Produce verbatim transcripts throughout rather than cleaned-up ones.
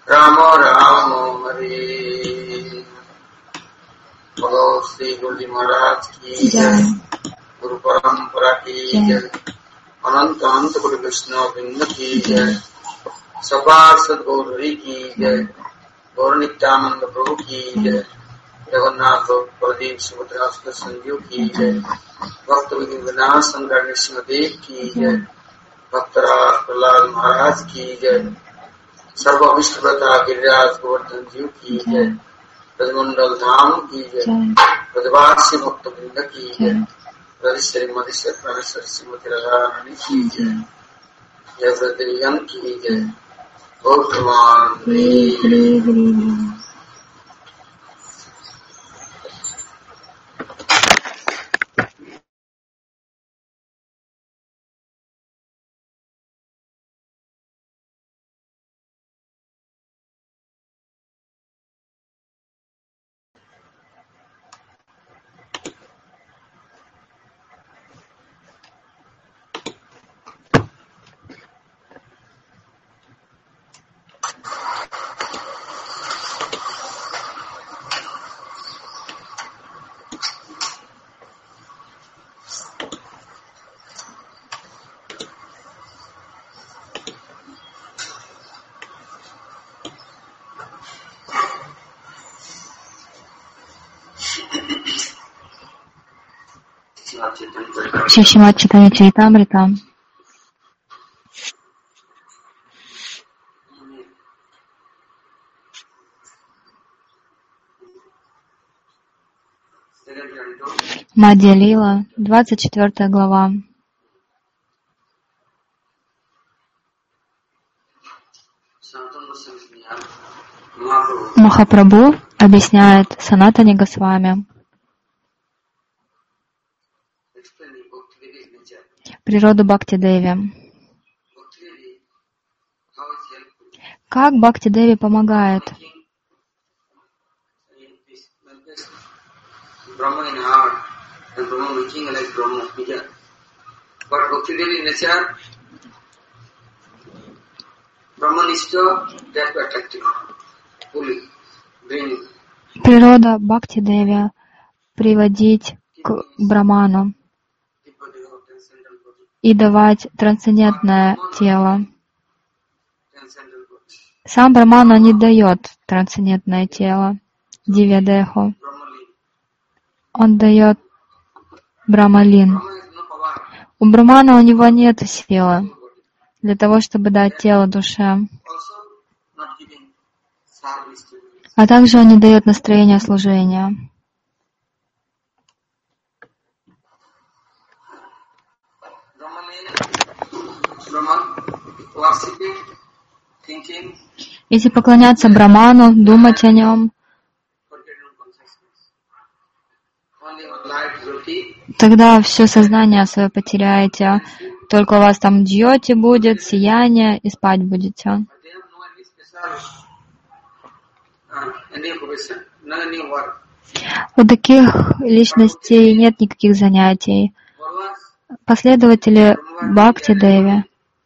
Ramo Ramo Hare. Bolo Sri Guru Maharaj ki jai. Guru Parampara ki jai. Ananta Ananta Guru Krishna Vrinda ki jai. Saparsad Gauri ki jai. Gaur Nityananda Prabhu ki jai. Jagannath Pradeep Subhadra Sanju ki jai. Bhakta Vinod Shankar Nishmadev ki jai. Bhaktara Prahlad Maharaj ki jai. Sarva Vishnuprata Giriraj Govardhan Ji ki jai. Rajmandal Dham ki jai. Rajvasi Bhakta Vrinda ki jai. Radhishri Madhishri Pranashri Srimati Radharani ki jai. Jayadriyan ki jai. Gautama Hri Hri Hri. Шримад Чайтанья Чаритамрита. Мадья Лила, двадцать четвёртая глава. Махапрабху объясняет Санатане Госвами природу Бхакти-деви. Как Бхакти-деви помогает? Природа Бхакти-деви приводить к Браману и давать трансцендентное тело. Сам Брамана не дает трансцендентное тело, Дивья-деху. Он дает Брамалин. У Брамана у него нет силы для того, чтобы дать тело душе. А также он не дает настроения служения. Если поклоняться Браману, думать о нем, тогда все сознание свое потеряете. Только у вас там джьоти будет, сияние, и спать будете. У таких личностей нет никаких занятий. Последователи Бхакти-деви,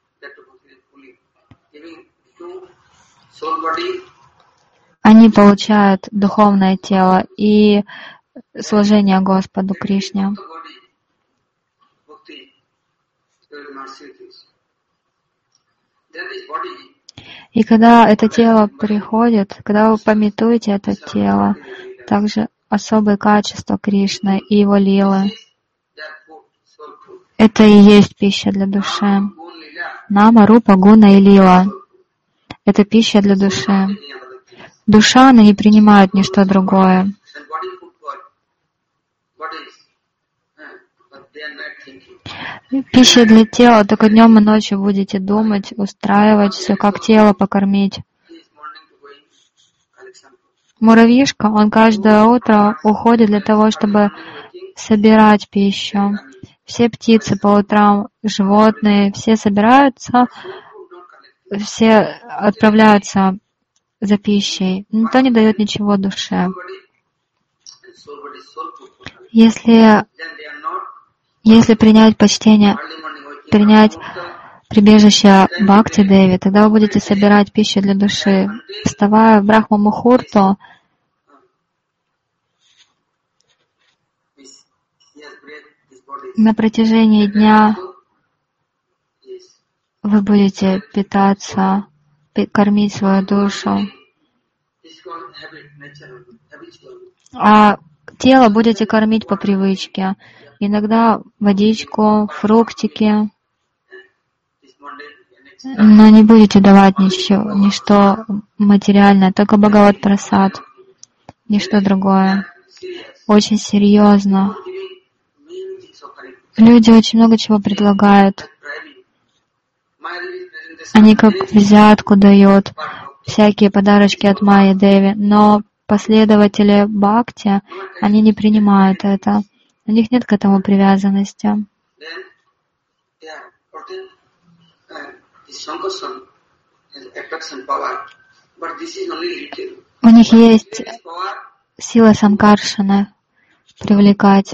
они получают духовное тело и служение Господу Кришне. И когда это тело приходит, когда вы памятуете это тело, также особые качества Кришны и его лилы, это и есть пища для души. Нама, рупа, гуна и лила — это пища для души. Душа, она не принимает ничто другое. Пища для тела, только днем и ночью будете думать, устраивать все, как тело покормить. Муравьишка, он каждое утро уходит для того, чтобы собирать пищу. Все птицы по утрам, животные, все собираются, все отправляются за пищей. Никто не дает ничего душе. Если, если принять почтение, принять прибежище Бхакти Деви, тогда вы будете собирать пищу для души. Вставая в Брахма Мухурту, на протяжении дня вы будете питаться, кормить свою душу. А тело будете кормить по привычке. Иногда водичку, фруктики. Но не будете давать ничего, ничто материальное, только Бхагават Прасад, ничто другое. Очень серьезно. Люди очень много чего предлагают. Они как взятку дают, всякие подарочки от Майи Деви, но последователи Бхакти, они не принимают это. У них нет к этому привязанности. У них есть сила Санкаршаны привлекать.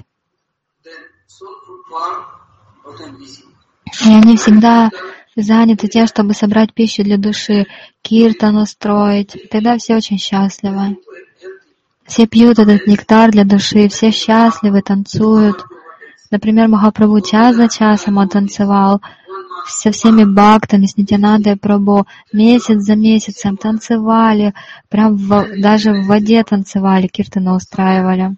И они всегда заняты тем, чтобы собрать пищу для души, киртан устроить. И тогда все очень счастливы. Все пьют этот нектар для души, все счастливы, танцуют. Например, Махапрабху час за часом он танцевал со всеми бхактами, с Нитянандой Прабху, месяц за месяцем танцевали, прям в, даже в воде танцевали, киртаны устраивали.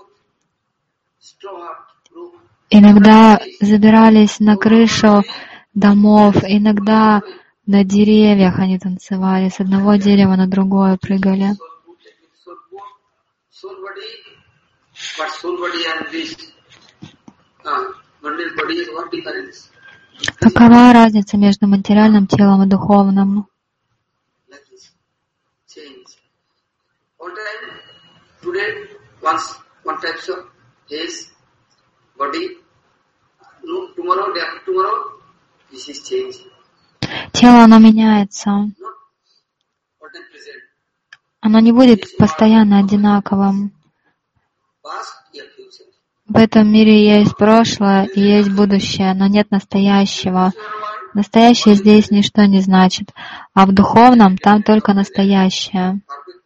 Иногда забирались на крышу домов, иногда на деревьях они танцевали, с одного дерева на другое прыгали. Какова разница между материальным телом и духовным? Тело, оно меняется. Оно не будет постоянно одинаковым. В этом мире есть прошлое и есть будущее, но нет настоящего. Настоящее здесь ничто не значит, а в духовном там только настоящее.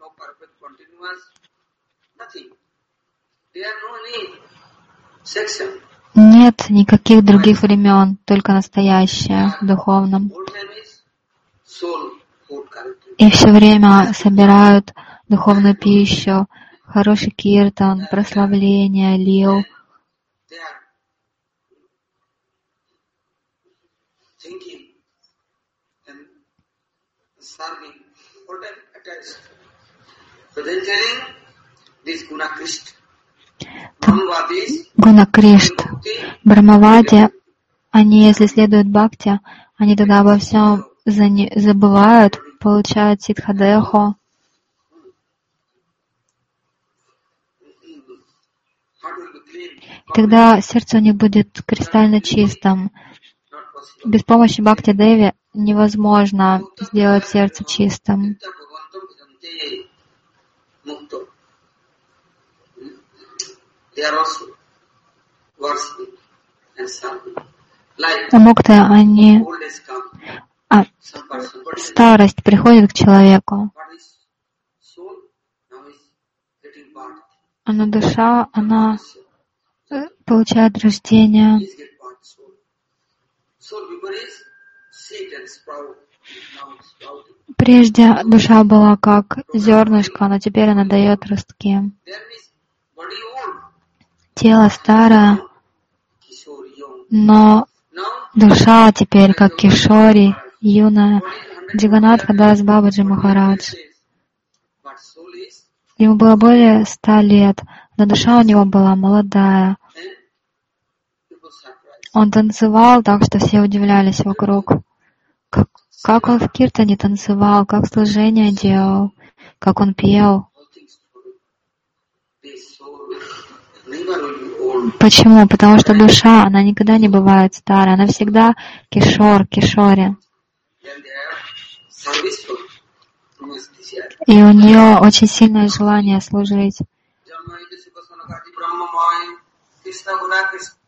Нет никаких других времен, только настоящее в духовном. И все время собирают духовную пищу, хороший киртан, прославление, лил. Гунакришт, Брахмавади, они, если следуют бхакти, они тогда обо всем забывают, получают ситхадеху. Тогда сердце у них будет кристально чистым. Без помощи Бхакти Деви невозможно сделать сердце чистым. Мукты, они... А, старость приходит к человеку. Но душа, она получает рождение. Прежде душа была как зернышко, но теперь она дает ростки. Тело старое, но душа теперь как кишори, юная. Джаганатха Дас Бабаджи Махарадж. Ему было более ста лет, но душа у него была молодая. Он танцевал так, что все удивлялись вокруг. Как, как он в киртане танцевал, как служение делал, как он пел. Почему? Потому что душа, она никогда не бывает старой, она всегда кишор, кишори. И у нее очень сильное желание служить.